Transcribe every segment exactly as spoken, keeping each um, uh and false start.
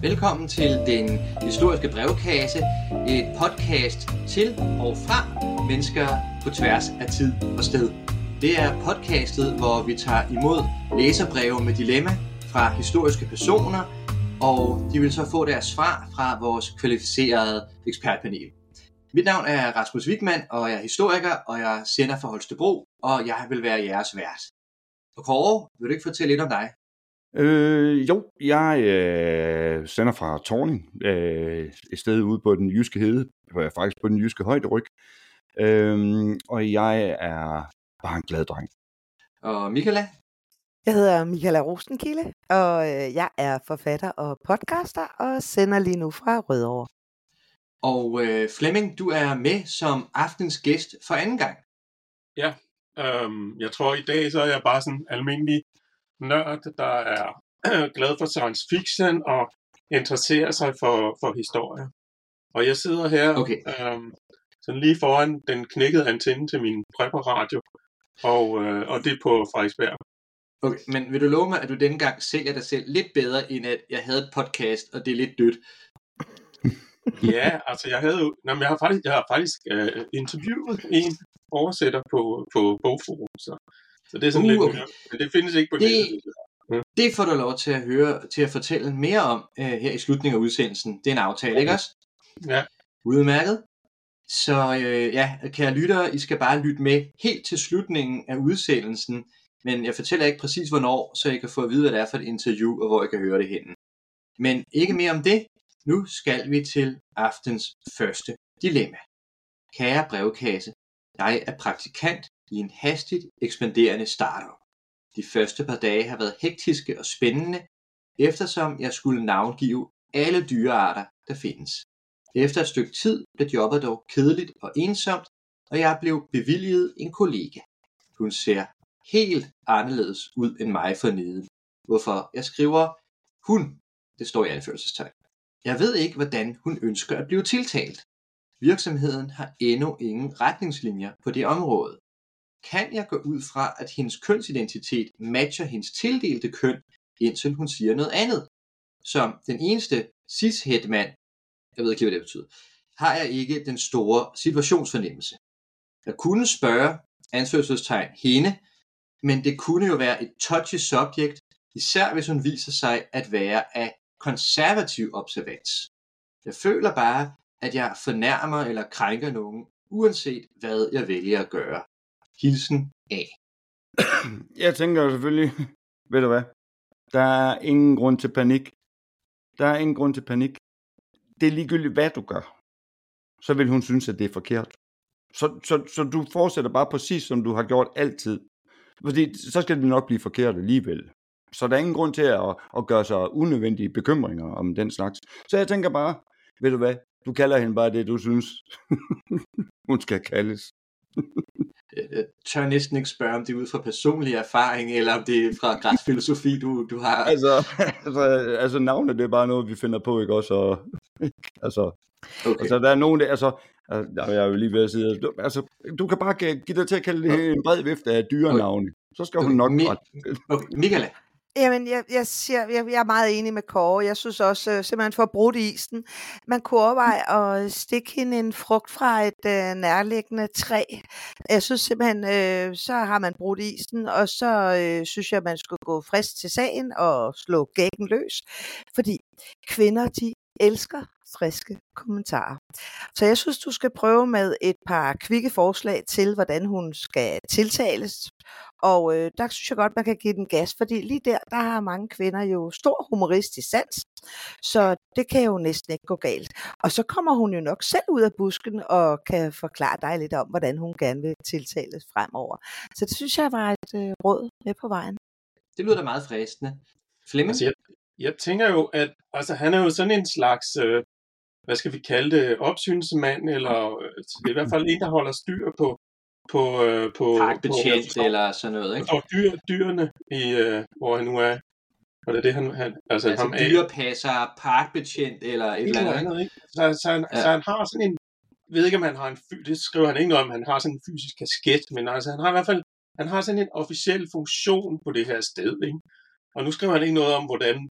Velkommen til Den Historiske Brevkasse, et podcast til og fra mennesker på tværs af tid og sted. Det er podcastet, hvor vi tager imod læserbreve med dilemma fra historiske personer, og de vil så få deres svar fra vores kvalificerede ekspertpanel. Mit navn er Rasmus Wigman, og jeg er historiker, og jeg sender fra Holstebro, og jeg vil være jeres vært. Og Kåre, vil du ikke fortælle lidt om dig? Øh, jo, jeg øh, sender fra Thorning, øh, et sted ude på den jyske hede, faktisk på den jyske højderyg, øh, og jeg er bare en glad dreng. Og Michaela? Jeg hedder Michaela Rosenkilde, og øh, jeg er forfatter og podcaster, og sender lige nu fra Rødovre. Og øh, Flemming, du er med som aftens gæst for anden gang. Ja, øhm, jeg tror i dag, så er jeg bare sådan en almindelig nørd, der er glad for science fiction og interesserer sig for, for historie. Og jeg sidder her okay. øhm, sådan lige foran den knækkede antenne til min prepper-radio, og, øh, og det er på Frederiksberg. Okay, men vil du love mig, at du denne gang sælger dig selv lidt bedre, end at jeg havde et podcast, og det er lidt dødt? Ja, altså jeg havde jo, nej, men jeg har faktisk, jeg har faktisk øh, interviewet en oversætter på, på Bogforum, så, så det er sådan uh, lidt okay. mere, men det findes ikke på det, nettet. Mm. Det får du lov til at høre, til at fortælle mere om øh, her i slutningen af udsendelsen. Det er en aftale, okay. Ikke også? Ja. Udmærket. Så øh, ja, kære lyttere, I skal bare lytte med helt til slutningen af udsendelsen, men jeg fortæller ikke præcis hvornår, så I kan få at vide, hvad det er for et interview, og hvor I kan høre det henne. Men ikke mere om det. Nu skal vi til aftens første dilemma. Kære brevkasse, jeg er praktikant i en hastigt ekspanderende startup. De første par dage har været hektiske og spændende, eftersom jeg skulle navngive alle dyrearter, der findes. Efter et stykke tid blev jobbet dog kedeligt og ensomt, og jeg blev bevilget en kollega. Hun ser helt anderledes ud end mig forneden, hvorfor jeg skriver hun. Det står i anførselstegn. Jeg ved ikke, hvordan hun ønsker at blive tiltalt. Virksomheden har endnu ingen retningslinjer på det område. Kan jeg gå ud fra, at hendes kønsidentitet matcher hendes tildelte køn, indtil hun siger noget andet? Som den eneste cis-het-mand, jeg ved ikke, hvad det betyder, har jeg ikke den store situationsfornemmelse. Jeg kunne spørge, anførselstegn, hende, men det kunne jo være et touchy subject, især hvis hun viser sig at være af konservativ observans. Jeg føler bare, at jeg fornærmer eller krænker nogen, uanset hvad jeg vælger at gøre. Hilsen A. Jeg tænker selvfølgelig, ved du hvad, der er ingen grund til panik. Der er ingen grund til panik. Det er ligegyldigt, hvad du gør. Så vil hun synes, at det er forkert. Så, så, så du fortsætter bare præcis, som du har gjort altid. Fordi så skal det nok blive forkert alligevel. Så der er ingen grund til at, at gøre sig unødvendige bekymringer om den slags. Så jeg tænker bare, ved du hvad, du kalder hende bare det, du synes, hun skal kaldes. Jeg tør næsten ikke spørge, om det er ud fra personlig erfaring, eller om det er fra græsfilosofi, du, du har. Altså, altså, altså navnet, det er bare noget, vi finder på, ikke også? Og, altså, okay. altså, der er nogen, der, altså, jeg er jo lige ved at sige, altså, du kan bare give dig til at kalde det en bred vifte af dyrenavne. Okay. Så skal hun nok Mi- okay. Michaela. Jamen, jeg, jeg, siger, jeg, jeg er meget enig med Kåre. Jeg synes også, øh, simpelthen for at bruge isen, man kunne overveje at stikke hende en frugt fra et øh, nærliggende træ. Jeg synes simpelthen, øh, så har man brugt isen, og så øh, synes jeg, man skulle gå frisk til sagen og slå gækken løs. Fordi kvinder, de elsker friske kommentarer. Så jeg synes, du skal prøve med et par kvikke forslag til, hvordan hun skal tiltales. Og øh, der synes jeg godt, man kan give den gas, fordi lige der, der har mange kvinder jo stor humoristisk sans, så det kan jo næsten ikke gå galt. Og så kommer hun jo nok selv ud af busken og kan forklare dig lidt om, hvordan hun gerne vil tiltales fremover. Så det synes jeg var et øh, råd med på vejen. Det lyder da meget fristende. Flemming? Altså, jeg, jeg tænker jo, at altså, han er jo sådan en slags, øh, hvad skal vi kalde det, opsynsmand, eller øh, det er i hvert fald en, der holder styr på på øh, på parkbetjent på, eller sådan noget, ikke? Og dyr, dyrene i øh, hvor han nu er. Og det er det han, han altså, altså ham dyrepasser, parkbetjent eller et eller andet, andet, ikke? Så, så, han, ja. så han har sådan en, jeg ved ikke om han har en, det skriver han ikke noget om, han har sådan en fysisk kasket, men altså han har i hvert fald, han har sådan en officiel funktion på det her sted, ikke? Og nu skriver han ikke noget om, hvordan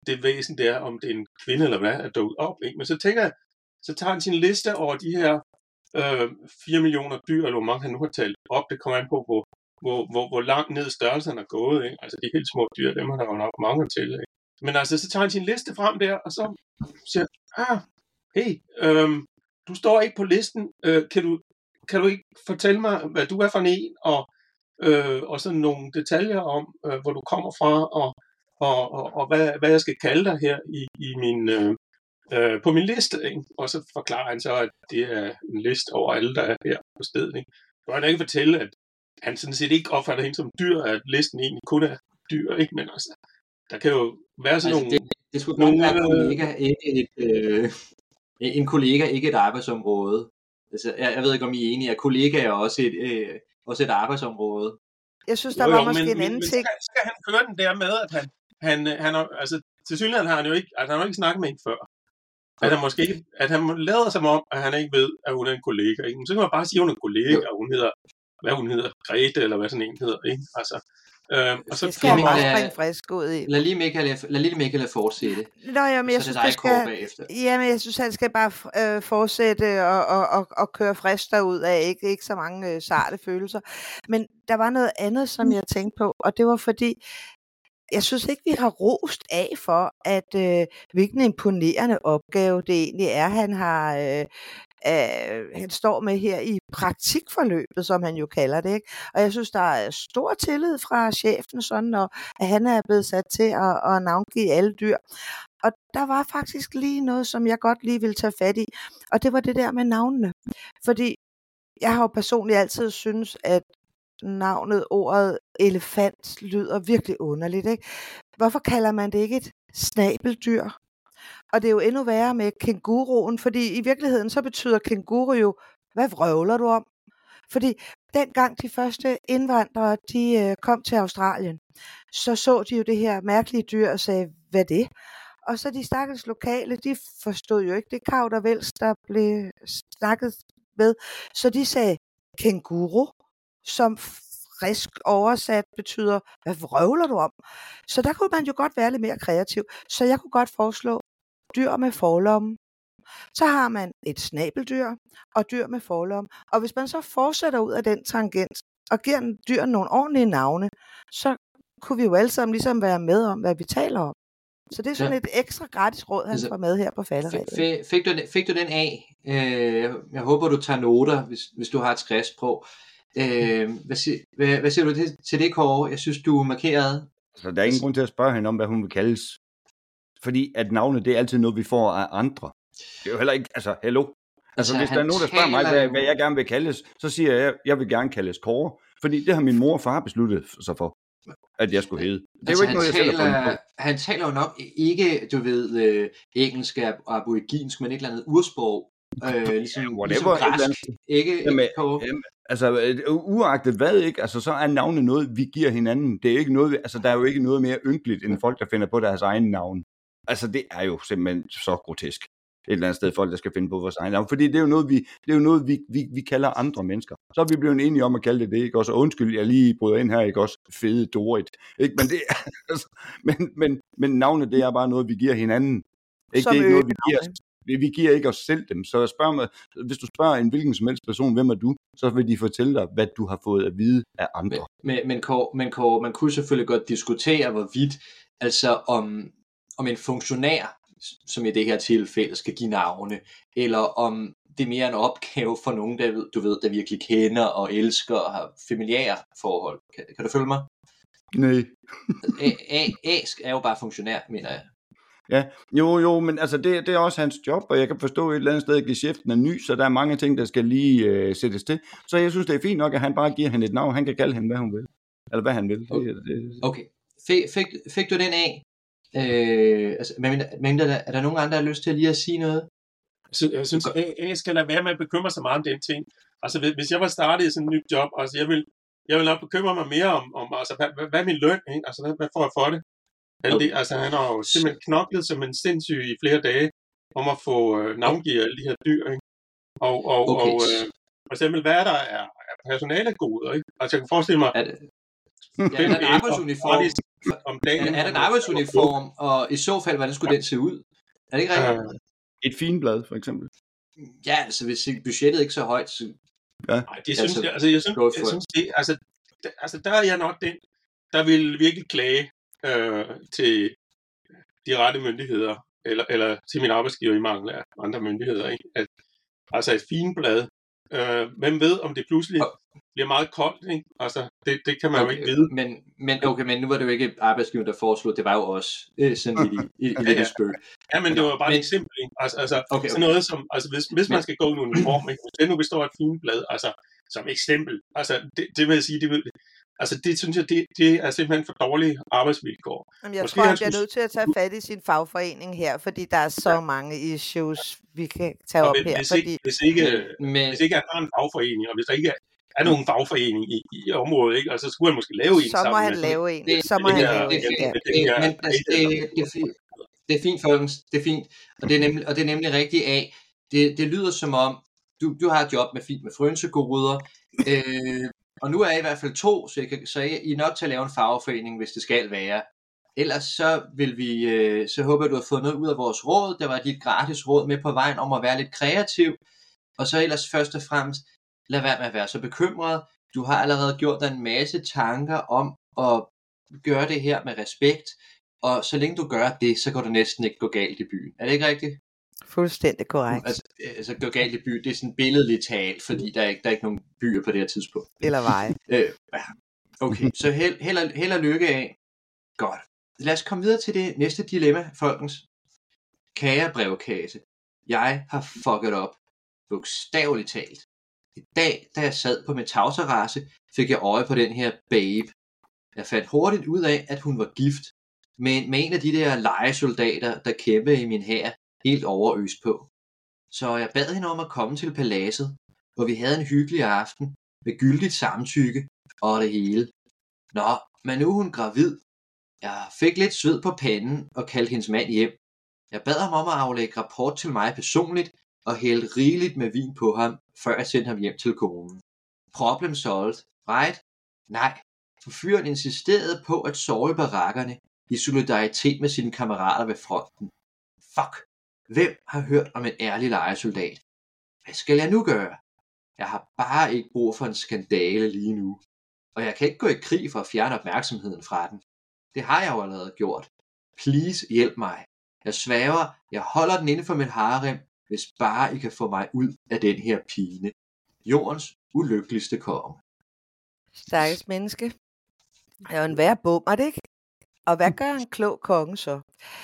det væsen der, om det er en kvinde eller hvad, er dukket op. Ikke? Men så tænker jeg, så tager han sin liste over de her øh, fire millioner dyr, eller hvor mange han nu har talt op. Det kommer an på, hvor, hvor, hvor, hvor langt ned størrelsen er gået. Ikke? Altså de helt små dyr, dem har der jo nok mange til. Ikke? Men altså, så tager han sin liste frem der, og så siger ah, hey, øh, du står ikke på listen. Øh, kan, du, kan du ikke fortælle mig, hvad du er for en, og, øh, og sådan nogle detaljer om, øh, hvor du kommer fra, og og, og, og hvad, hvad jeg skal kalde dig her i, i min, øh, øh, på min liste. Ikke? Og så forklarer han så, at det er en liste over alle, der er her på stedet. Ikke? Så kan han ikke fortælle, at han sådan set ikke opfatter hende som dyr, at listen egentlig kun er dyr. Ikke? Men altså, der kan jo være sådan altså, nogle... Det, det skulle nogle, godt være en kollega, ikke et, øh, en kollega, ikke et arbejdsområde. Altså, jeg, jeg ved ikke, om I er enige, at kollega er også et, øh, også et arbejdsområde. Jeg synes, der jo, var jo, måske men, en anden men, ting. Men skal, skal han køre den der med, at han... Han, han har, altså, til synligheden har han jo ikke, altså, han har jo ikke snakket med hende før. At han måske ikke, at han lader som om, at han ikke ved, at hun er en kollega. Ikke? Men så kan man bare sige, at hun er en kollega, og hun hedder, hvad hun hedder, Grete, eller hvad sådan en hedder. Ikke? Altså, øh, og så det skal han bare springe frisk ud i. Lad lige Michael, lad lige Michael fortsætte. Nå, jamen, jeg så synes, det det skal, jamen, jeg synes, han skal bare øh, fortsætte og, og, og, og køre frisk derud af. Ikke, ikke så mange øh, sarte følelser. Men der var noget andet, som jeg tænkte på, og det var fordi, jeg synes ikke, vi har rost af for, at øh, hvilken imponerende opgave det egentlig er, han har øh, øh, han står med her i praktikforløbet, som han jo kalder det. Ikke? Og jeg synes, der er stor tillid fra chefen, sådan, og at han er blevet sat til at, at navngive alle dyr. Og der var faktisk lige noget, som jeg godt lige ville tage fat i, og det var det der med navnene. Fordi jeg har jo personligt altid synes, at navnet, ordet elefant, lyder virkelig underligt. Ikke? Hvorfor kalder man det ikke et snabeldyr? Og det er jo endnu værre med kænguruen, fordi i virkeligheden så betyder kænguru jo, hvad vrøvler du om? Fordi dengang de første indvandrere, de øh, kom til Australien, så så de jo det her mærkelige dyr og sagde, hvad er det? Og så de stakkels lokale, de forstod jo ikke det kav der væls, der blev snakket med. Så de sagde kænguru, som frisk oversat betyder, hvad vrøvler du om? Så der kunne man jo godt være lidt mere kreativ. Så jeg kunne godt foreslå dyr med forlomme. Så har man et snabeldyr og dyr med forlomme. Og hvis man så fortsætter ud af den tangent og giver dyr nogle ordentlige navne, så kunne vi jo alle sammen ligesom være med om, hvad vi taler om. Så det er sådan ja. et ekstra gratis råd, han altså, får med her på falderæbet. Fik, fik, du, fik du den af? Øh, jeg håber, du tager noter, hvis, hvis du har et skriftsprog. Øh, hvad, siger, hvad, hvad siger du til, til det, Kåre? Jeg synes, du markerede. Så der er ingen grund til at spørge hende om, hvad hun vil kaldes. Fordi at navnet, det er altid noget, vi får af andre. Det er jo heller ikke, altså, hello. Altså, altså hvis der er nogen, der spørger mig, hvad, hvad jeg gerne vil kaldes, så siger jeg, jeg vil gerne kaldes Kåre. Fordi det har min mor og far besluttet sig for, at jeg skulle hedde. Det er altså, jo ikke noget, taler, jeg selv har fundet på. Han taler jo nok ikke, du ved, øh, engelsk og aboriginsk, men et eller andet ursprog. Øh, ligesom, ja, ligesom græsk. Ikke, jamen, ikke på... jamen, altså, uagtet hvad, ikke? Altså, så er navnet noget, vi giver hinanden. Det er ikke noget, altså, der er jo ikke noget mere ynkeligt, end folk, der finder på deres egen navn. Altså, det er jo simpelthen så grotesk. Et eller andet sted folk, der skal finde på vores egen navn. Fordi det er jo noget, vi, det er jo noget, vi, vi, vi kalder andre mennesker. Så er vi blevet enige om at kalde det det, ikke? Også undskyld, jeg lige bryder ind her, ikke? Også fede Dorit. Ikke? Men, det, altså, men, men, men navnet, det er bare noget, vi giver hinanden. Ikke? Det er ikke noget, vi giver, vi, vi giver ikke os selv dem. Så spørg mig, hvis du spørger en hvilken som helst person, hvem er du, så vil de fortælle dig, hvad du har fået at vide af andre. Men, men, men, Kåre, men Kåre, man kunne selvfølgelig godt diskutere, hvorvidt, altså om, om en funktionær, som i det her tilfælde skal give navne, eller om det er mere en opgave for nogen, der, du ved, der virkelig kender og elsker og har familiære forhold. Kan, kan du følge mig? Nej. A, A, A er jo bare funktionær, mener jeg. Ja, jo jo, men altså det, det er også hans job, og jeg kan forstå et eller andet sted, at geschæften er ny, så der er mange ting, der skal lige øh, sættes til. Så jeg synes, det er fint nok, at han bare giver hende et navn. Han kan kalde hende, hvad hun vil. Eller hvad han vil. Okay, det, det. okay. Fik, fik, fik du den af? Øh, altså, men, men der, er der nogen andre, der har lyst til lige at sige noget? Så, jeg synes, at jeg skal lade være med at bekymre sig meget om den ting. Altså, hvis jeg var startet i sådan et nyt job, altså, jeg vil, jeg vil nok bekymre mig mere om, om altså, hvad, hvad er min løn? Ikke? Altså, hvad, hvad får jeg for det? Okay. Det? Altså, han har jo simpelthen knoklet som en sindssyg i flere dage, om at få øh, navngivet alle de her dyr, ikke? Og, og, okay. og øh, for eksempel, hvad der er, er personalegoder, ikke? Altså, jeg kan forestille mig, er det... Ja, er der en arbejdsuniform? Om dagen, Er der en arbejdsuniform, og i så fald, hvordan skulle den se ud? Er det ikke rigtigt? Øh, Et finblad, for eksempel. Ja, altså hvis budgettet ikke er så højt, så... Ja. Nej, det synes Altså, jeg, altså jeg synes, go for jeg it. synes det, altså, der, altså der er jeg nok den, der vil virkelig klage øh, til de rette myndigheder, eller, eller til min arbejdsgiver i mangel af andre myndigheder, ikke? At, altså et finblad, øh, hvem ved, om det pludselig bliver meget koldt, ikke? Altså, det, det kan man okay, jo ikke vide. Men, men, okay, men nu var det jo ikke arbejdsgiveren, der foreslog, det var jo også øh, sådan lidt i, i, i Ja, lille ja. spøg. Ja, men det var bare Men- et eksempel, ikke? Altså, altså Okay, okay. sådan noget som, altså hvis, hvis man Men- skal gå i en uniform, ikke? Hvis det nu består af et finblad, altså som eksempel, altså det, det vil jeg sige, det vil, altså det synes jeg, det, det er simpelthen for dårlige arbejdsvilkår. Jamen, jeg Måske tror, han han bliver skulle- nødt til at tage fat i sin fagforening her, fordi der er så mange issues, vi kan tage Og op hvis, her. hvis, Fordi... ikke, hvis, ikke, Men, hvis ikke han har en fagforening, og hvis der ikke er, er nogen fagforening i, i området, ikke? Og så skulle han måske lave en Så må sammen han med- lave en. det- Så må det han her- lave det, en, det, ja. det, det det, her- men altså, det, det, er fint. Det er fint, folkens. Det er fint. Og det er nemlig, og det er nemlig rigtigt af. Det, det lyder som om, du, du har et job med fint med frynsegoder, øh, og nu er I i hvert fald to, så, jeg kan, så I er nok til at lave en fagforening, hvis det skal være. Ellers så vil vi, øh, så håber jeg, du har fået noget ud af vores råd. Der var dit gratis råd med på vejen om at være lidt kreativ. Og så ellers først og fremmest, lad være med at være så bekymret. Du har allerede gjort dig en masse tanker om at gøre det her med respekt. Og så længe du gør det, så går det næsten ikke gå galt i byen. Er det ikke rigtigt? Fuldstændig korrekt. Altså, altså gå galt i byen, det er sådan billedligt talt, fordi der er ikke, der er ikke nogen byer på det her tidspunkt. Eller veje. Øh, ja. Okay, så held, held, og, held og lykke af. Godt. Lad os komme videre til det næste dilemma, folkens. Kære brevkasse, jeg har fucket op. Bogstaveligt talt. I dag, da jeg sad på min tagterrasse, fik jeg øje på den her babe. Jeg fandt hurtigt ud af, at hun var gift, men med en af de der lejesoldater, der kæmpede i min hær, helt overøst på. Så jeg bad hende om at komme til paladset, hvor vi havde en hyggelig aften, med gyldigt samtykke og det hele. Nå, men nu er hun gravid. Jeg fik lidt sved på panden og kaldte hendes mand hjem. Jeg bad ham om at aflægge rapport til mig personligt, og hældte rigeligt med vin på ham, før jeg sendte ham hjem til konen. Problem solved, right? Nej, for fyren insisterede på at sove i barakkerne i solidaritet med sine kammerater ved fronten. Fuck! Hvem har hørt om en ærlig lejesoldat? Hvad skal jeg nu gøre? Jeg har bare ikke brug for en skandale lige nu. Og jeg kan ikke gå i krig for at fjerne opmærksomheden fra den. Det har jeg jo allerede gjort. Please hjælp mig. Jeg svæver, jeg holder den inde for mit harem, hvis bare I kan få mig ud af den her pine. Jordens ulykkeligste konge. Stakkels menneske. Det er jo en værre bum, er det ikke? Og hvad gør en klog konge så?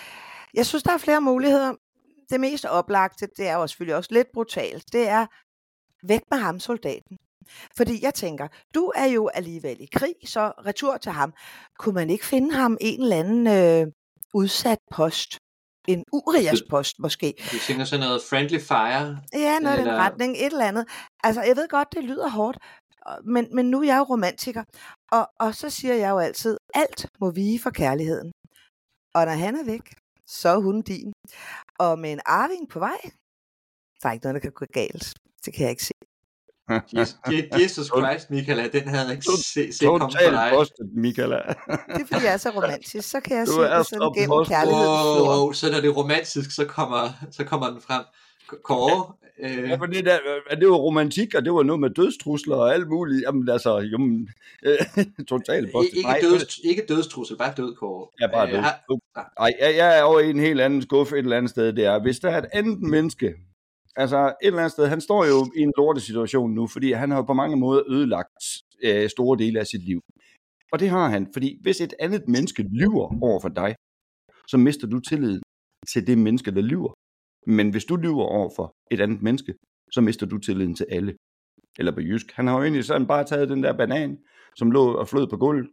Jeg synes, der er flere muligheder. Det mest oplagte, det er jo selvfølgelig også lidt brutalt. Det er væk med ham, soldaten. Fordi jeg tænker, du er jo alligevel i krig, så retur til ham. Kunne man ikke finde ham en eller anden øh, udsat post? En Urias-post måske. Du tænker sådan noget friendly fire? Ja, noget i den Eller- retning, et eller andet. Altså, jeg ved godt, det lyder hårdt, og- men, men nu er jeg jo romantiker, og, og så siger jeg jo altid, alt må vige for kærligheden. Og når han er væk, så er hun din. Og med en arving på vej, der er ikke noget, der kan gå galt. Det kan jeg ikke se. Jesus, Jesus Christ, Michaela, den havde jeg ikke set se komme for Totalt dig. postet, Michaela. Det er fordi, jeg er så romantisk. Så kan jeg Du se er det så sådan gennem post- kærlighedens Wow, flor. wow, så når det er romantisk, så kommer, så kommer den frem. Kåre, øh, Ja, for det, der, det var romantik, og det var noget med dødstrusler og alt muligt. Jamen altså, jamen, øh, totalt postet. ikke, Nej, døds, ikke dødstrussel, bare død, Kåre. Jeg er bare Øh, død. har- Nej, jeg, jeg er over i en helt anden skuffe et eller andet sted. Det er, hvis der er et andet menneske, altså et eller andet sted, han står jo i en lortesituation nu, fordi han har jo på mange måder ødelagt øh, store dele af sit liv. Og det har han, fordi hvis et andet menneske lyver over for dig, så mister du tilliden til det menneske, der lyver. Men hvis du lyver over for et andet menneske, så mister du tilliden til alle. Eller på jysk. Han har jo egentlig sådan bare taget den der banan, som lå og flød på gulvet,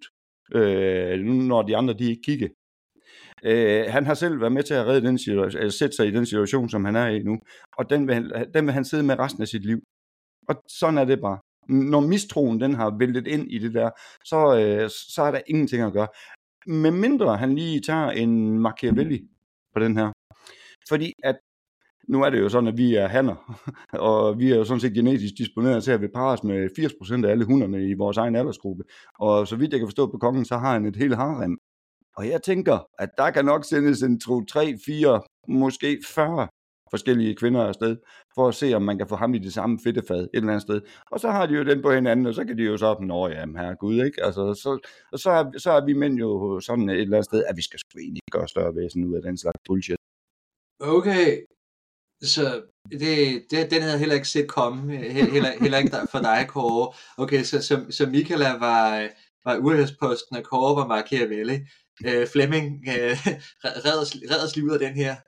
øh, når de andre de ikke kiggede. Øh, han har selv været med til at redde den situation, eller sætte sig i den situation, som han er i nu, og den vil, han, den vil han sidde med resten af sit liv. Og sådan er det bare. Når mistroen den har væltet ind i det der, så, øh, så er der ingenting at gøre. Med mindre han lige tager en Machiavelli på den her. Fordi at nu er det jo sådan, at vi er hanner, og vi er jo sådan set genetisk disponeret til at vi parer os med firs procent af alle hunderne i vores egen aldersgruppe. Og så vidt jeg kan forstå på kongen, så har han et helt harem. Og jeg tænker, at der kan nok sendes en to, tre, fire, måske fyrre forskellige kvinder afsted, for at se, om man kan få ham i det samme fedtefad et eller andet sted. Og så har de jo den på hinanden, og så kan de jo så, nå ja, herregud, ikke? Altså, så, og så er, så er vi mænd jo sådan et eller andet sted, at vi skal sgu egentlig gøre større væsen ud af den slags bullshit. Okay, så det, det, den havde jeg heller ikke set komme, heller, heller ikke for dig, Kåre. Okay, så, så, så Michaela var, var Urhørsposten, og Kåre var Machiavelli. Øh, Flemming, øh, red, os, red os lige ud af den her.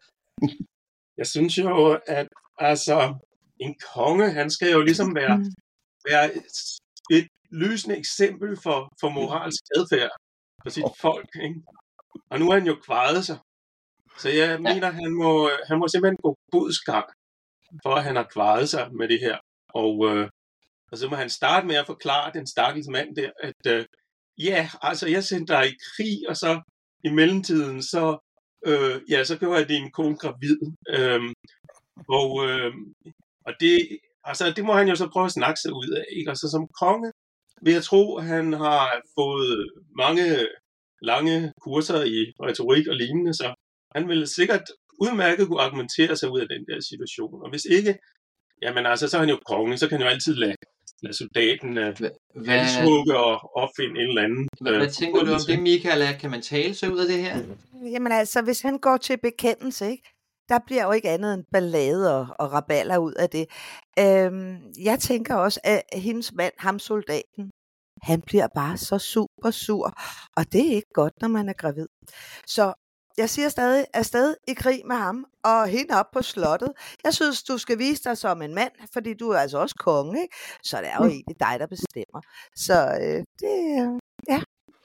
Jeg synes jo, at altså, en konge, han skal jo ligesom være, være et, et lysende eksempel for, for moralsk adfærd for sit folk, ikke? Og nu er han jo kvaret sig. Så jeg mener, ja. han, må, han må simpelthen gå bodsgang, for at han har kvaret sig med det her. Og, øh, og så må han starte med at forklare den stakkels mand der, at øh, ja, altså jeg sendte dig i krig, og så i mellemtiden, så Øh, ja, så gjorde jeg din kone gravid. Øhm, og, øh, og det, altså, det må han jo så prøve at snakke sig ud af, ikke? Og så som konge vil jeg tro, at han har fået mange lange kurser i retorik og lignende, så han vil sikkert udmærket kunne argumentere sig ud af den der situation. Og hvis ikke, jamen altså, så er han jo konge, så kan han jo altid lade, lade soldaten øh, halshugge og opfinde en eller anden. Hvad, øh, hvad tænker du om det, Michaela? Kan man tale sig ud af det her? Jamen altså, hvis han går til bekendelse, ikke? Der bliver jo ikke andet end ballade og, og raballer ud af det. Øhm, jeg tænker også, at hendes mand, ham soldaten, han bliver bare så super sur, og det er ikke godt, når man er gravid. Så jeg siger stadig, afsted i krig med ham, og hende op på slottet. Jeg synes, du skal vise dig som en mand, fordi du er altså også konge, ikke? Så det er jo egentlig dig, der bestemmer. Så øh, det, ja.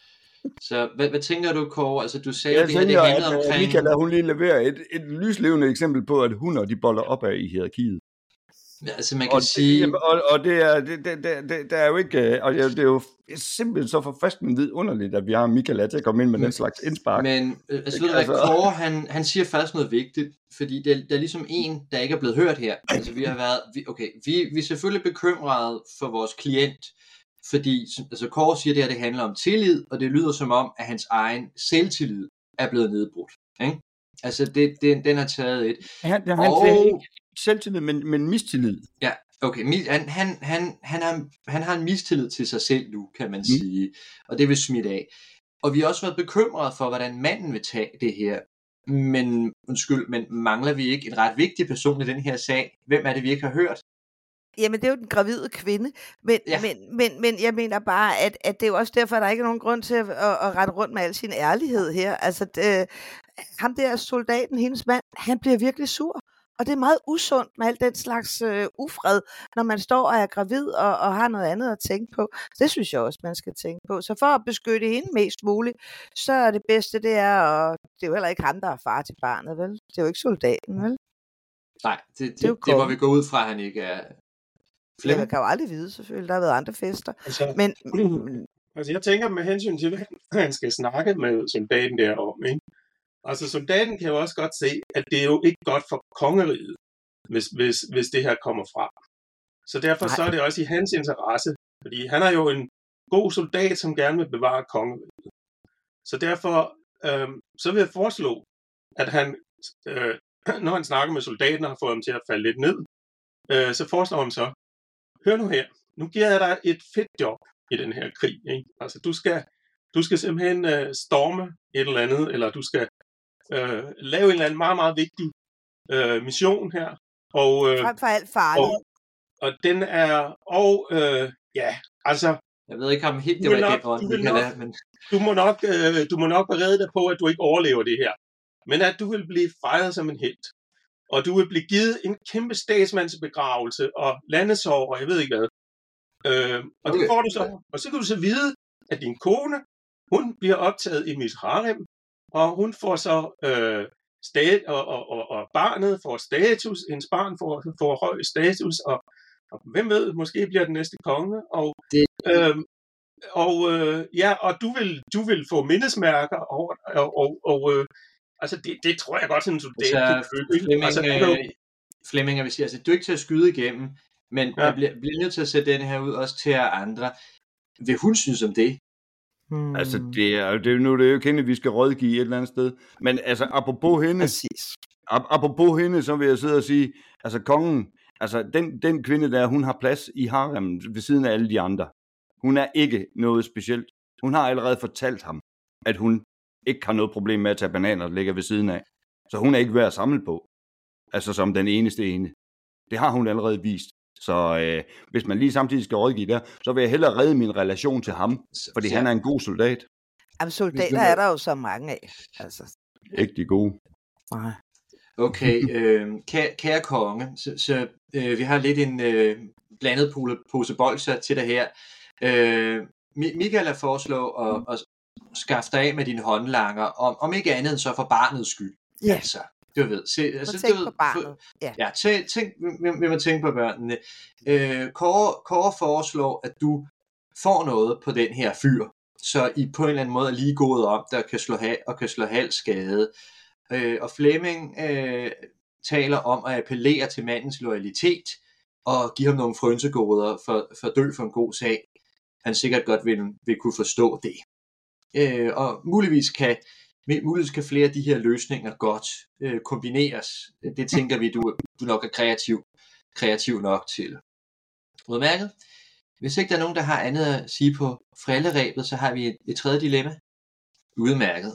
Så hvad, hvad tænker du, Kåre? Altså, du sagde, jeg at det tænker, her, det handlede at, omkring... Michaela, hun lige leverer et, et lyslevende eksempel på, at hunder, de boller opad i hierarkiet. Ja, altså, man kan og sige... Det, og, og det er, det, det, det, det er jo ikke... Og det er jo simpelthen så forfriskende vidunderligt, at vi har Michaela til at komme ind med den slags indspark. Men altså, ved du hvad, Kåre, han, han siger faktisk noget vigtigt, fordi det, det er ligesom en, der ikke er blevet hørt her. Altså, vi har været... Vi, okay, vi, vi er selvfølgelig bekymrede for vores klient, fordi altså, Kåre siger, at det her det handler om tillid, og det lyder som om, at hans egen selvtillid er blevet nedbrudt. Ikke? Altså, det, det, den har taget et. Han, han og... ikke selvtillid, men, men mistillid. Ja, okay. Han, han, han, han, har, han har en mistillid til sig selv nu, kan man mm. sige, og det vil smitte af. Og vi har også været bekymrede for, hvordan manden vil tage det her. Men, undskyld, men mangler vi ikke en ret vigtig person i den her sag? Hvem er det, vi ikke har hørt? Jamen, det er jo den gravide kvinde, men, ja. men, men, men jeg mener bare, at, at det er jo også derfor, at der ikke er nogen grund til at, at, at rette rundt med al sin ærlighed her. Altså, det, ham der soldaten, hendes mand, han bliver virkelig sur, og det er meget usundt med al den slags øh, ufred, når man står og er gravid og, og har noget andet at tænke på. Det synes jeg også, man skal tænke på. Så for at beskytte hende mest muligt, så er det bedste, det er, og det er jo heller ikke ham, der er far til barnet, vel? Det er jo ikke soldaten, vel? Nej, det, det, det, det må vi gå ud fra, at han ikke er... Flemming? Jeg kan jo aldrig vide, selvfølgelig. Der har været andre fester. Altså, men, altså jeg tænker med hensyn til, hvad han skal snakke med soldaten derom, ikke? Altså soldaten kan jo også godt se, at det er jo ikke godt for kongeriget, hvis, hvis, hvis det her kommer frem. Så derfor så er det også i hans interesse, fordi han er jo en god soldat, som gerne vil bevare kongeriget. Så derfor øh, så vil jeg foreslå, at han, øh, når han snakker med soldaten og har fået ham til at falde lidt ned, øh, så foreslår han så, hør nu her, nu giver jeg dig et fedt job i den her krig. Ikke? Altså, du skal, du skal simpelthen øh, storme et eller andet, eller du skal øh, lave en eller anden meget, meget vigtig øh, mission her. Og, øh, frem for alt farligt. Og, og den er, og øh, ja, altså... Jeg ved ikke, om helt det var nok, det, du, nok, lade, men... du, må nok, øh, du må nok berede dig på, at du ikke overlever det her. Men at du vil blive fejret som en helt. Og du vil blive givet en kæmpe statsmandsbegravelse og landesorg, og jeg ved ikke hvad. Øh, og okay. Det får du så. Og så kan du så vide, at din kone, hun bliver optaget i mit harem, og hun får så øh, stat, og, og, og, og barnet får status, hendes barn får, får høj status, og, og hvem ved, måske bliver den næste konge. Og, det... øh, og øh, ja, og du vil, du vil få mindesmærker over, og, og, og øh, altså, det, det tror jeg godt, sådan en soldat altså, kan føle. Flemming, Altså, øh, Flemming, jeg vil sige, altså du er ikke til at skyde igennem, men ja. jeg bliver, bliver nødt til at sætte den her ud også til jer andre. Vil hun synes om det? Hmm. Altså, det er, det er, nu det er jo ikke hende, vi skal rådgive et eller andet sted. Men altså, apropos hende, ap- apropos hende, så vil jeg sidde og sige, altså kongen, altså den, den kvinde der, hun har plads i harem ved siden af alle de andre. Hun er ikke noget specielt. Hun har allerede fortalt ham, at hun ikke har noget problem med at tage bananer, der ligger ved siden af. Så hun er ikke værd at samle på. Altså som den eneste ene. Det har hun allerede vist. Så øh, hvis man lige samtidig skal rådgive der, så vil jeg hellere redde min relation til ham, fordi ja. han er en god soldat. Jamen soldater er der jo så mange af. Altså. Ikke de gode. Nej. Okay, øh, kære, kære konge, så, så øh, vi har lidt en øh, blandet pose bolsjer til det her. Øh, Michael har foreslået at, at skaffe dig af med dine håndlanger, om, om ikke andet end så for barnets skyld. Ja. Altså, du ved. Se, altså, tænk du ved, på barnet. Ja, ja tænk, tænk, vil man tænke på børnene. Øh, Kåre, Kåre foreslår, at du får noget på den her fyr, så I på en eller anden måde er lige gået om, der kan slå hal, og kan slå halv skade. Øh, og Flemming øh, taler om at appellere til mandens loyalitet, og give ham nogle frynsegoder for, for at dø for en god sag. Han sikkert godt vil, vil kunne forstå det. Øh, og muligvis kan, muligvis kan flere af de her løsninger godt øh, kombineres. Det tænker vi, du, du nok er kreativ, kreativ nok til. Udmærket. Hvis ikke der er nogen, der har andet at sige på frillerebet, så har vi et, et tredje dilemma. Udmærket.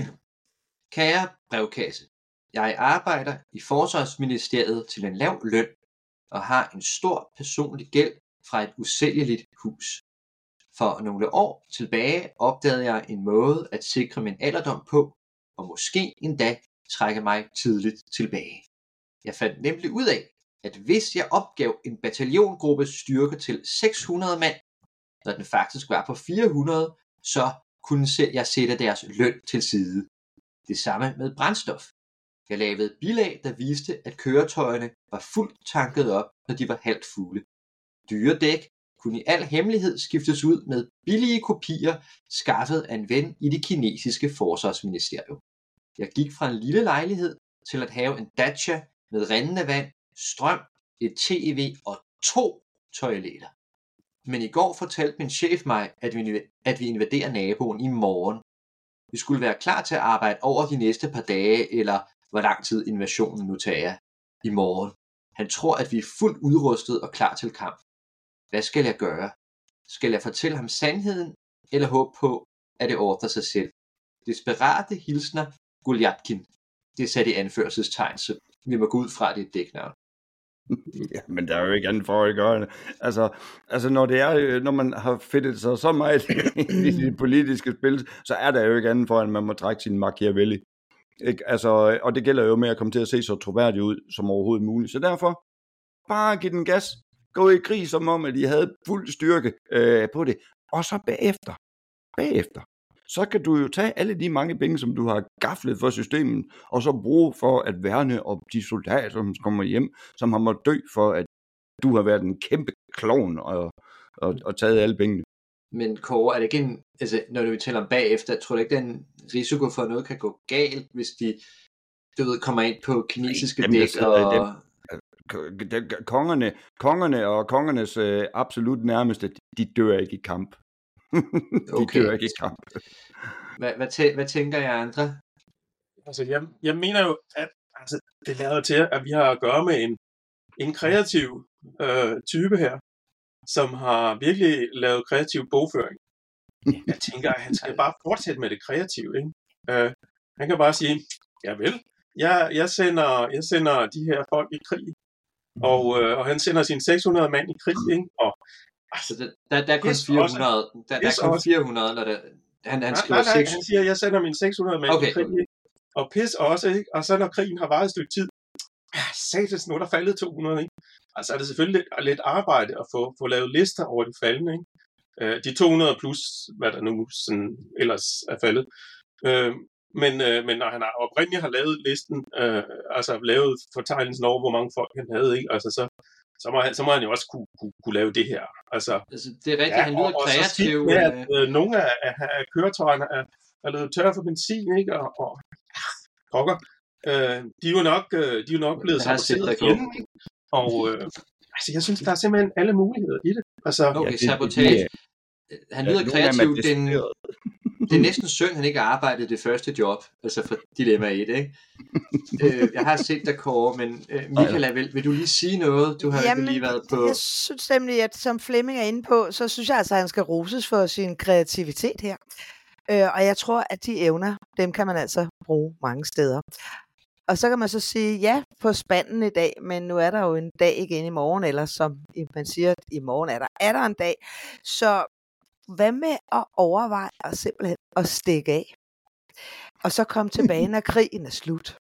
Kære brevkasse, jeg arbejder i Forsvarsministeriet til en lav løn og har en stor personlig gæld fra et usælgeligt hus. For nogle år tilbage opdagede jeg en måde at sikre min alderdom på, og måske endda trække mig tidligt tilbage. Jeg fandt nemlig ud af, at hvis jeg opgav en bataljongruppes styrke til seks hundrede mand, når den faktisk var på fire hundrede, så kunne jeg sætte deres løn til side. Det samme med brændstof. Jeg lavede bilag, der viste, at køretøjerne var fuldt tanket op, når de var halvt fulde. Dyre dæk kunne i al hemmelighed skiftes ud med billige kopier, skaffet af en ven i det kinesiske forsvarsministerium. Jeg gik fra en lille lejlighed til at have en dacha med rindende vand, strøm, et tv og to toiletter. Men i går fortalte min chef mig, at vi, at vi invaderer naboen i morgen. Vi skulle være klar til at arbejde over de næste par dage, eller hvor lang tid invasionen nu tager i morgen. Han tror, at vi er fuldt udrustet og klar til kamp. Hvad skal jeg gøre? Skal jeg fortælle ham sandheden, eller håbe på, at det ordner sig selv? Desperate hilsner, Guljatkin. Det er sat i anførselstegn, så vi må gå ud fra, det er et dæknavn. Ja, men der er jo ikke andet for at gøre det. Altså, altså når det er, når man har fedtet sig så meget i det politiske spil, så er der jo ikke andet for, at man må trække sin Machiavelli. Ikke? Altså, og det gælder jo med at komme til at se så troværdigt ud som overhovedet muligt. Så derfor, bare giv den gas. Gå i krig, som om, at de havde fuld styrke øh, på det. Og så bagefter, bagefter, så kan du jo tage alle de mange penge, som du har gaflet for systemet, og så bruge for at værne om de soldater, som kommer hjem, som har måttet dø for, at du har været en kæmpe klovn og, og, og taget alle pengene. Men Kåre, er det ikke en, altså, når du taler om bagefter, tror du ikke, der er en risiko for, at noget kan gå galt, hvis de, du ved, kommer ind på kinesiske Jamen, dæk og... Kongerne, kongerne og kongernes øh, absolut nærmeste, de dør ikke i kamp. de okay. dør ikke i kamp. Hvad, hvad, tæ, hvad tænker jeg andre? Altså, jeg, jeg mener jo, at altså, det lader til, at vi har at gøre med en, en kreativ øh, type her, som har virkelig lavet kreativ bogføring. Jeg tænker, at han skal bare fortsætte med det kreative. Ikke? Øh, han kan bare sige, ja vel, jeg, jeg, sender, jeg sender de her folk i krig, og, øh, og han sender sine seks hundrede mand i krig, ikke? Og altså, der, der, der er kun fire hundrede, også, der, der er kun fire hundrede, når det, han, han skriver nej, nej, seks... han siger, jeg sender mine seks hundrede mand okay. i krig, ikke? Og pis også, ikke? Og så når krigen har varet et stykke tid, ja, satans, nu er der faldet to hundrede, ikke? Altså er det selvfølgelig lidt, lidt arbejde at få, få lavet lister over de faldende, ikke? Øh, de to hundrede plus, hvad der nu sådan ellers er faldet. Øh, Men, øh, men når han oprindeligt har lavet listen, øh, altså lavet fortegnelsen over, hvor mange folk han havde, ikke? Altså, så, så, må han, så må han jo også kunne, kunne, kunne lave det her. Altså, altså det er rigtigt, ja, han lyder og, kreativ. Og så at øh, nogle af, af, af køretøjerne er, er lavet tør for benzin, ikke? Og, og pokker. øh, de er jo nok, øh, de er jo nok blevet saboteret igen. Og øh, altså, jeg synes, der er simpelthen alle muligheder i det. Altså, okay, ja, det, sabotage. det, det, han lyder ja, kreativ. Den, det er næsten synd, han ikke har arbejdet det første job. Altså for Dilemma et, ikke? øh, jeg har set dig, Kåre, men øh, Michaela, vil, vil du lige sige noget? Du har Jamen, lige været på... Jeg synes nemlig, at som Flemming er inde på, så synes jeg altså, at han skal roses for sin kreativitet her. Øh, og jeg tror, at de evner, dem kan man altså bruge mange steder. Og så kan man så sige, ja, på spanden i dag, men nu er der jo en dag igen i morgen, eller som man siger, i morgen er der, er der en dag. Så hvad med at overveje at simpelthen at stikke af? Og så komme tilbage, når krigen er slut.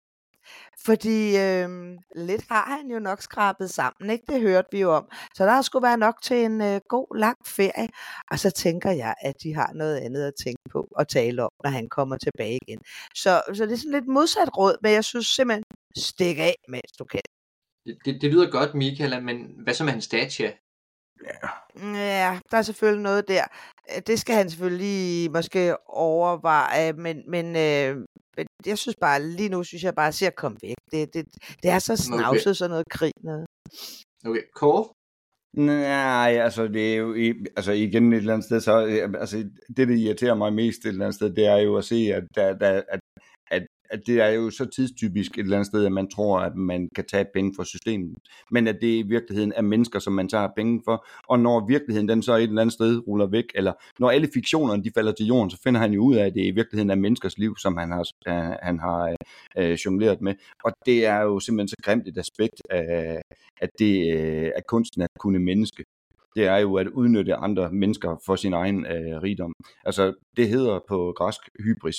Fordi øh, lidt har han jo nok skrabet sammen, ikke? Det hørte vi jo om. Så der skulle være nok til en øh, god, lang ferie. Og så tænker jeg, at de har noget andet at tænke på og tale om, når han kommer tilbage igen. Så, så det er sådan lidt modsat råd, men jeg synes simpelthen, stik af, mens du kan. Det, det, det lyder godt, Michaela, men hvad så med hans Dacia? Ja. Ja, der er selvfølgelig noget der. Det skal han selvfølgelig måske overveje, men, men øh, jeg synes bare, lige nu synes jeg bare, at komme væk. Det, det, det er så snavset, okay. Sådan noget krig noget. Okay, Kåre? Nej, altså det er jo altså igen et eller andet sted, så altså det, der irriterer mig mest et eller andet sted, det er jo at se, at, der, der, at, at, at det er jo så tidstypisk et eller andet sted, at man tror, at man kan tage penge fra systemet, men at det i virkeligheden er mennesker, som man tager penge for, og når virkeligheden den så et eller andet sted ruller væk, eller når alle fiktionerne de falder til jorden, så finder han jo ud af, at det i virkeligheden er menneskers liv, som han har, uh, han har uh, jongleret med, og det er jo simpelthen så grimt et aspekt af, at det uh, er kunsten at kunne menneske. Det er jo at udnytte andre mennesker for sin egen uh, rigdom. Altså det hedder på græsk hybris.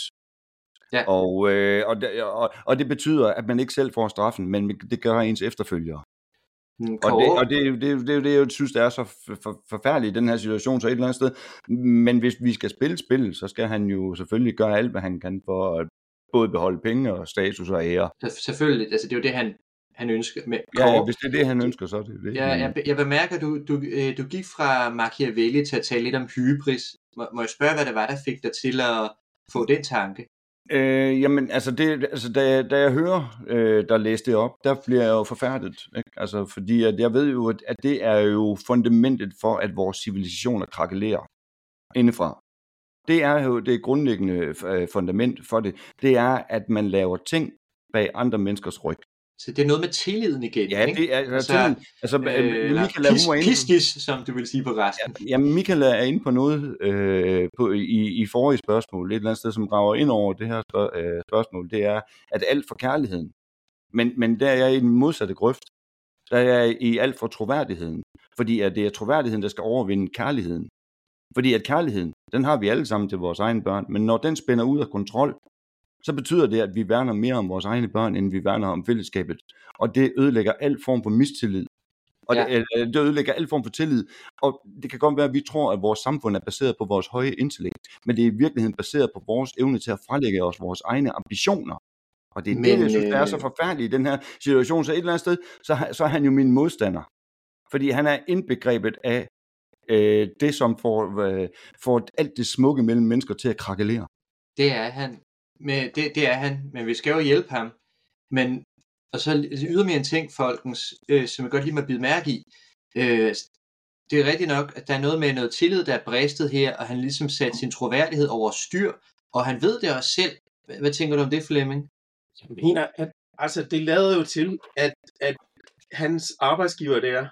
Ja. Og, øh, og, det, og, og det betyder, at man ikke selv får straffen, men det gør ens efterfølgere. Mm, og det, og det, det, det, det, jeg synes, det er så for, forfærdeligt i den her situation, så et eller andet sted. Men hvis vi skal spille spil, så skal han jo selvfølgelig gøre alt, hvad han kan for at både beholde penge og status og ære. Selvfølgelig, altså det er jo det, han, han ønsker. Med ja, ja, hvis det er det, han ønsker, så er det det. Ja, jeg, jeg bemærker, du, du, du gik fra Machiavelli til at tale lidt om hybris. Må, må jeg spørge, hvad det var, der fik dig til at få den tanke? Øh, jamen, altså, det, altså da, da jeg hører, øh, der læste det op, der bliver jeg jo forfærdet. Ikke? Altså, fordi at jeg ved jo, at, at det er jo fundamentet for, at vores civilisationer krakelerer indefra. Det er jo det grundlæggende fundament for det. Det er, at man laver ting bag andre menneskers ryg. Så det er noget med tilliden igen, ja, ikke? det er altså, altså, altså øh, Michaela, pis, hun pistis, som du vil sige på resten. Ja, Michaela er inde på noget øh, på, i, i forrige spørgsmål, et eller andet sted, som drager ind over det her spørg, øh, spørgsmål, det er, at alt for kærligheden. Men, men der er jeg i den modsatte grøft. Der er jeg i alt for troværdigheden. Fordi at det er troværdigheden, der skal overvinde kærligheden. Fordi at kærligheden, den har vi alle sammen til vores egne børn, men når den spænder ud af kontrol, så betyder det, at vi værner mere om vores egne børn, end vi værner om fællesskabet. Og det ødelægger al form for mistillid. Og ja. det, det ødelægger al form for tillid. Og det kan godt være, at vi tror, at vores samfund er baseret på vores høje intellekt, men det er i virkeligheden baseret på vores evne til at frelægge os vores egne ambitioner. Og det er men, det, jeg synes, der er så forfærdeligt i den her situation. Så et eller andet sted, så, så er han jo min modstander. Fordi han er indbegrebet af øh, det, som får, øh, får alt det smukke mellem mennesker til at krakelere. Det er han. Men det, det er han, men vi skal jo hjælpe ham. Men, og så ydermere en ting, folkens, øh, som jeg godt lige må bide mærke i. Øh, det er rigtigt nok, at der er noget med noget tillid, der er bristet her, og han ligesom sat sin troværdighed over styr, og han ved det også selv. Hvad, hvad tænker du om det, Flemming? Jeg mener, at altså, det lader jo til, at, at hans arbejdsgiver der,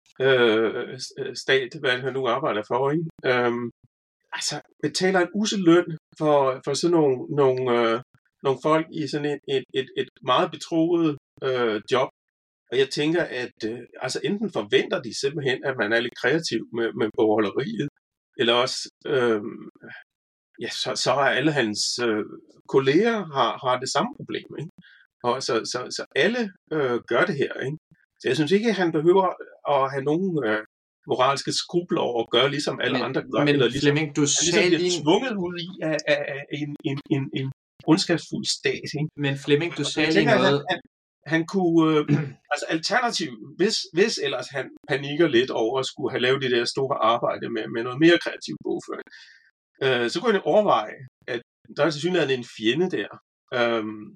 øh, stat, hvad han nu arbejder for, ikke? Øhm, altså betaler en usel løn for, for sådan nogle, nogle, øh, nogle folk i sådan et, et, et, et meget betroet øh, job. Og jeg tænker, at øh, altså enten forventer de simpelthen, at man er lidt kreativ med, med bogholderiet, eller også øh, ja, så, så er alle hans øh, kolleger har, har det samme problem. Ikke? Og så, så, så alle øh, gør det her. Ikke? Så jeg synes ikke, at han behøver at have nogen øh, moralske skrubler over at gøre, ligesom alle men, andre gør. Men eller ligesom, Flemming, du ligesom sagde bliver lige... tvunget ud i af, af, af en, en, en, en ondskabsfuld stat. Ikke? Men Flemming, du sagde tænker, lige noget... Han, han, han kunne... Øh, altså alternativ, hvis, hvis ellers han panikker lidt over at skulle have lavet det der store arbejde med, med noget mere kreativ bogføring, øh, så kunne han overveje, at der er tilsyneladende en fjende der, øh,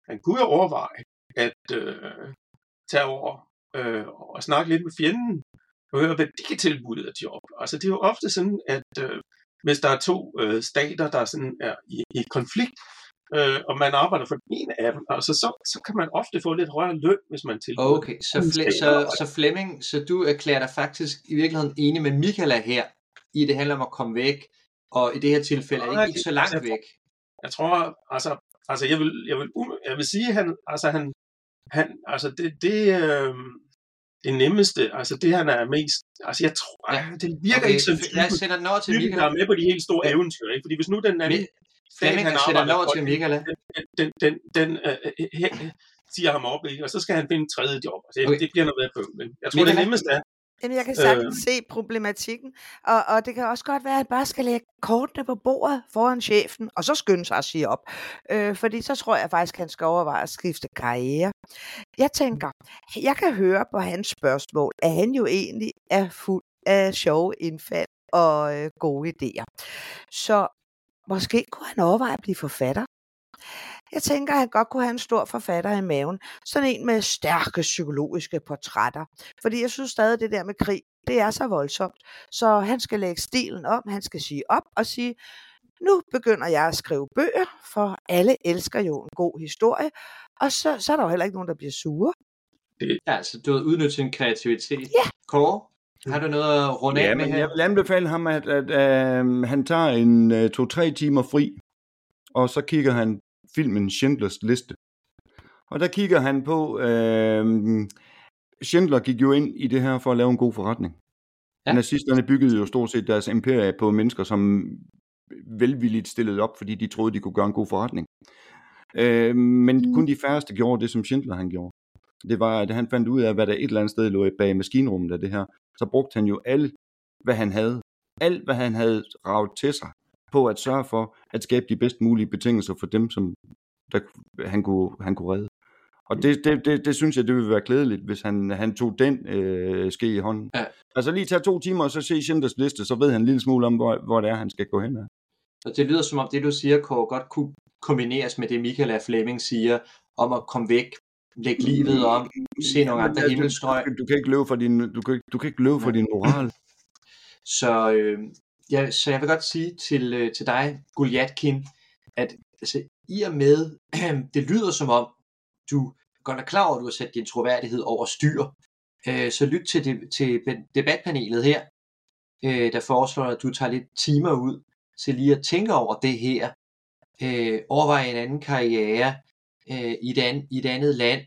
han kunne jo overveje at øh, tage over øh, og snakke lidt med fjenden, og høre, hvad de kan tilbyde af job. Altså, det er jo ofte sådan, at øh, hvis der er to øh, stater, der sådan er i, i konflikt, øh, og man arbejder for den ene af dem, altså, så, så kan man ofte få lidt højere løn, hvis man tilbyder. Okay, så, Fle- så, så Flemming, så du erklærer dig faktisk i virkeligheden enig med Michaela her, i det handler om at komme væk, og i det her tilfælde er det ikke, ikke så langt altså, væk. Jeg tror, altså, altså jeg vil, jeg vil, jeg vil sige, han, altså han, han, altså det, det, øh, det nemmeste, altså det han er mest, altså jeg tror, ja. det virker okay, ikke som typen, jeg sender den over til Michaela. Der er med på de helt store ja. eventyr, ikke? Fordi hvis nu den anden, Flemming, jeg sender den over til Michaela. Den, den, den, den øh, øh, siger ham op, ikke? Og så skal han finde et tredje job. Altså, okay. Det bliver noget værd på. Jeg tror, Michaela? Det nemmeste er, Jamen, jeg kan sagtens øh. se problematikken, og, og det kan også godt være, at han bare skal lægge kortene på bordet foran chefen, og så skynde sig at sige op. Øh, fordi så tror jeg faktisk, at han skal overveje at skifte karriere. Jeg tænker, jeg kan høre på hans spørgsmål, at han jo egentlig er fuld af sjove indfald og øh, gode idéer. Så måske kunne han overveje at blive forfatter. Jeg tænker, at han godt kunne have en stor forfatter i maven. Sådan en med stærke psykologiske portrætter. Fordi jeg synes stadig, det der med krig, det er så voldsomt. Så han skal lægge stilen om, han skal sige op og sige, nu begynder jeg at skrive bøger, for alle elsker jo en god historie. Og så, så er der jo heller ikke nogen, der bliver sure. Ja, altså du har udnyttet sin kreativitet. Ja. Kåre, har du noget at runde ja, af med her? Jeg vil anbefale ham, at, at, at uh, han tager en uh, to-tre timer fri, og så kigger han filmen Schindlers Liste. Og der kigger han på, øh, Schindler gik jo ind i det her for at lave en god forretning. Ja. Nazisterne byggede jo stort set deres imperie på mennesker, som velvilligt stillede op, fordi de troede, de kunne gøre en god forretning. Øh, men kun de færreste gjorde det, som Schindler han gjorde. Det var, at han fandt ud af, hvad der et eller andet sted lå bag maskinrummet af det her. Så brugte han jo alt, hvad han havde. Alt, hvad han havde raget til sig, på at sørge for at skabe de bedst mulige betingelser for dem, som der, han, kunne, han kunne redde. Og det, det, det, det synes jeg, det ville være klædeligt, hvis han, han tog den øh, ske i hånden. Ja. Altså lige tage to timer og så se Schindlers Liste, så ved han en lille smule om, hvor, hvor det er, han skal gå hen af. Og det lyder som om det, du siger, Kåre, godt kunne kombineres med det, Michaela Flemming siger, om at komme væk, lægge livet om, se nogle andre ja, himmelstrøg. Du, du, kan ikke løbe for din, du kan, du kan ikke løbe for din moral. Så, øh, ja, så jeg vil godt sige til, øh, til dig, Goliatkin, at altså, i og med, øh, det lyder som om, du godt er klar over, at du har sat din troværdighed over styr, øh, så lyt til, det, til debatpanelet her, øh, der foreslår, at du tager lidt timer ud til lige at tænke over det her, øh, overveje en anden karriere øh, i, et andet, i et andet land,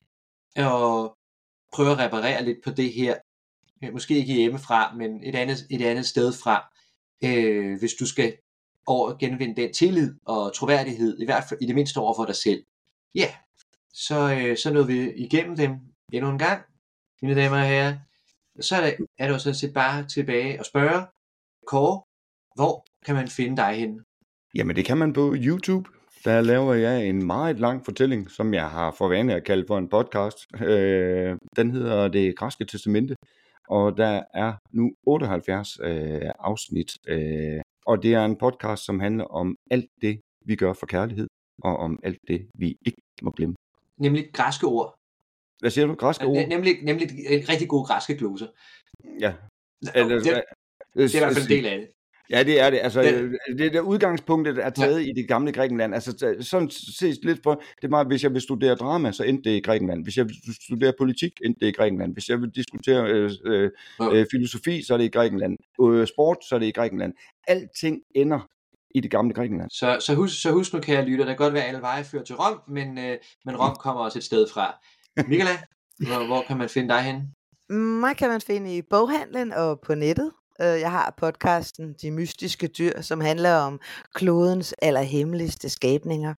og prøve at reparere lidt på det her, øh, måske ikke hjemmefra, men et andet, et andet sted fra, øh, hvis du skal over genvinde den tillid og troværdighed, i hvert fald i det mindste over for dig selv. Ja, yeah. så, øh, så nåede vi igennem dem endnu en gang, mine damer og herrer. Så er det, er det jo sådan set bare tilbage og spørge, Kåre, hvor kan man finde dig henne? Jamen det kan man på YouTube. Der laver jeg en meget lang fortælling, som jeg har for vane at kalde for en podcast. Øh, den hedder Det Græske Testamente, og der er nu otteoghalvfjerds øh, afsnit. Øh, og det er en podcast, som handler om alt det, vi gør for kærlighed, og om alt det, vi ikke må glemme. Nemlig græske ord. Hvad siger du? Græske ord? Nemlig, nemlig rigtig gode græske gloser. Ja. Eller, det, det er i hvert fald en del af det. Ja, det er det. Altså, det, det der udgangspunktet er taget ja. i det gamle Grækenland. Altså, sådan ses lidt på, det er meget, hvis jeg vil studere drama, så endte det i Grækenland. Hvis jeg vil studere politik, endte det i Grækenland. Hvis jeg vil diskutere øh, øh, ja. filosofi, så er det i Grækenland. Øh, sport, så er det i Grækenland. Alting ender i det gamle Grækenland. Så, så, husk, så husk nu, kære lytter, der kan godt være, at alle veje fører til Rom, men, øh, men Rom kommer også et sted fra. Michaela, hvor, hvor kan man finde dig henne? Mig kan man finde i boghandlen og på nettet. Jeg har podcasten De Mystiske Dyr, som handler om klodens allerhemmeligste skabninger.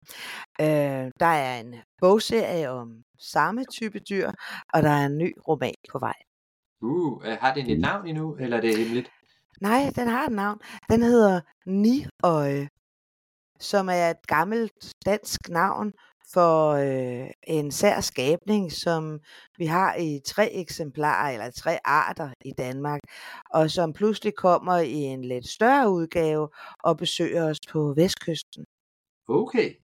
Der er en bogserie om samme type dyr, og der er en ny roman på vej. Uh, har den et navn endnu, eller er det hemmeligt? Nej, den har et navn. Den hedder Niøje, som er et gammelt dansk navn for øh, en sær skabning, som vi har i tre eksemplarer, eller tre arter i Danmark, og som pludselig kommer i en lidt større udgave og besøger os på vestkysten. Okay.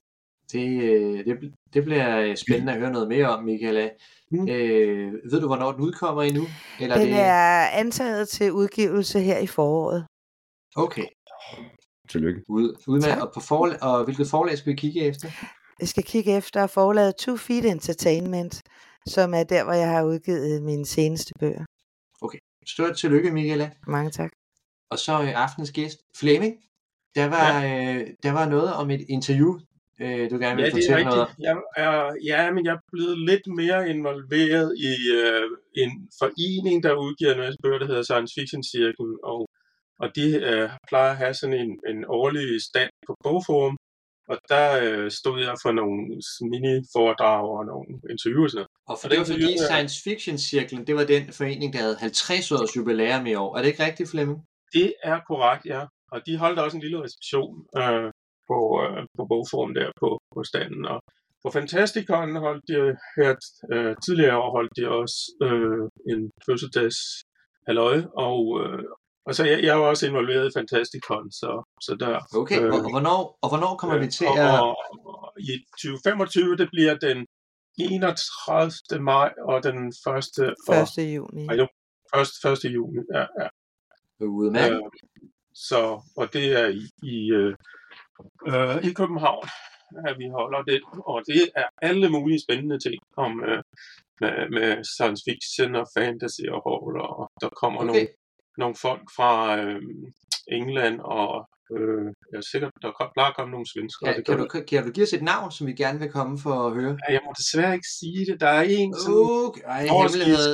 Det, øh, det, det bliver spændende at høre noget mere om, Michaela. Mm. Øh, ved du, hvornår den udkommer endnu? Eller Den det... er antaget til udgivelse her i foråret. Okay. Tillykke. Ud, ud med, og, på forlag, og hvilket forlag skal vi kigge efter? Jeg skal kigge efter forlaget Two Feet Entertainment, som er der, hvor jeg har udgivet mine seneste bøger. Okay. Stort tillykke, Michaela. Mange tak. Og så øh, aftens gæst, Flemming. Der var, ja. øh, der var noget om et interview, øh, du gerne vil ja, fortælle noget om. Jeg er, ja, men jeg er blevet lidt mere involveret i øh, en forening, der udgiver en masse bøger, der hedder Science Fiction Cirkel, og, og de øh, plejer at have sådan en, en årlig stand på Bogforum, og der øh, stod jeg for nogle mini-foredrag og nogle interviews. Og, og for det var fordi Science Fiction Cirklen, det var den forening, der havde halvtreds års jubilæum i år. Er det ikke rigtigt, Flemming? Det er korrekt, ja. Og de holdt også en lille reception øh, på, øh, på Bogforum der på, på standen. Og på Fantastikon holdt de her øh, tidligere år holdt de også øh, en fødselsdags halløj, og øh, Og så jeg, jeg var også involveret i Fantastikon, så, så der... Okay, øh, og, hvornår, og hvornår kommer øh, vi til og, at... Og, og, i tyve femogtyve, det bliver den enogtredivte maj og den første... første juni. Og, jo, første, første juni, ja. ja. Ude med. Øh, så, og det er i, i, øh, øh, i København, at vi holder det. Og det er alle mulige spændende ting om øh, med, med science fiction og fantasy og horror, og der kommer okay. nogle... nogle folk fra øh, England, og øh, jeg er sikker, der plejer at komme nogle svenskere. Ja, kan, du, kan du give os et navn, som vi gerne vil komme for at høre? Ja, jeg må desværre ikke sige det. Der er en, som... Okay. Ej, hemmelighed,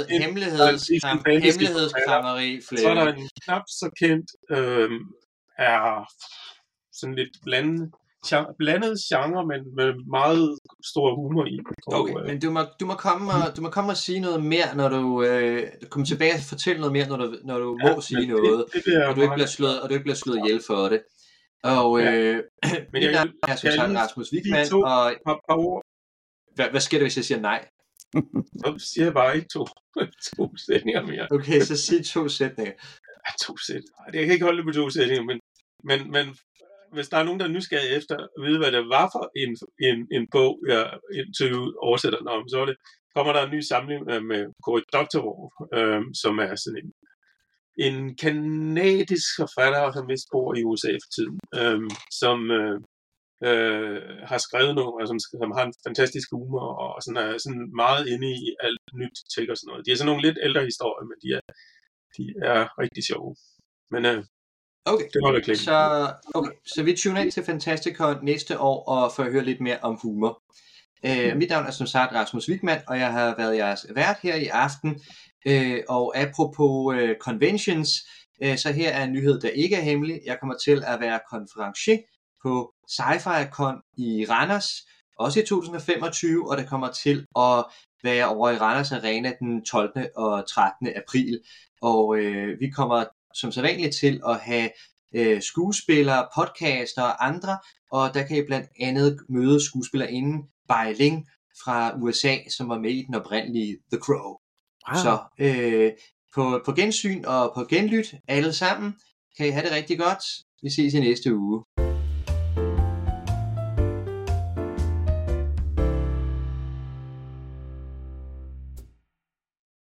hemmelighedskræmmeri, Så er der en knap så kendt, øh, er sådan lidt blandet, blandet genre, men med meget stor humor i. Okay, og, men du må, du, må komme og, du må komme og sige noget mere, når du øh, kommer tilbage og fortælle noget mere, når du, når du ja, må sige noget, det, det og, du ikke bliver slået, og du ikke bliver slået ihjel for det. Og øh, ja. men jeg er som sagt Rasmus Wichmann, og hvad, hvad sker der, hvis jeg siger nej? Så siger jeg bare ikke to, to sætninger mere. Okay, så sig to sætninger. Ja, to sætninger. Jeg kan ikke holde det på to sætninger, men, men, men hvis der er nogen, der er nysgerrige efter at vide, hvad det var for en, en, en bog, jeg interviewede oversætteren om, så det, kommer der en ny samling med Cory Doctorow, øh, som er sådan en, en kanadisk forfatter, som vist bor i U S A for tiden, øh, som øh, øh, har skrevet noget, og som, som har en fantastisk humor, og sådan er sådan meget inde i alt nyt tech og sådan noget. De er sådan nogle lidt ældre historier, men de er, de er rigtig sjove. Men øh, Okay. Det så, okay, så vi tuner ind til Fantastikon næste år og får at høre lidt mere om humor. Uh, mit navn er som sagt Rasmus Wichmann, og jeg har været jeres vært her i aften. Uh, og apropos uh, conventions, uh, så her er en nyhed, der ikke er hemmelig. Jeg kommer til at være konferencier på Sci-Fi-Con i Randers, også i to tusind femogtyve, og det kommer til at være over i Randers Arena den tolvte og trettende april. Og uh, vi kommer som sædvanligt til at have øh, skuespillere, podcaster og andre, og der kan I blandt andet møde skuespillerinden Bai Ling fra U S A, som var med i den oprindelige The Crow. Wow. Så øh, på, på gensyn og på genlyt alle sammen, kan I have det rigtig godt. Vi ses i næste uge.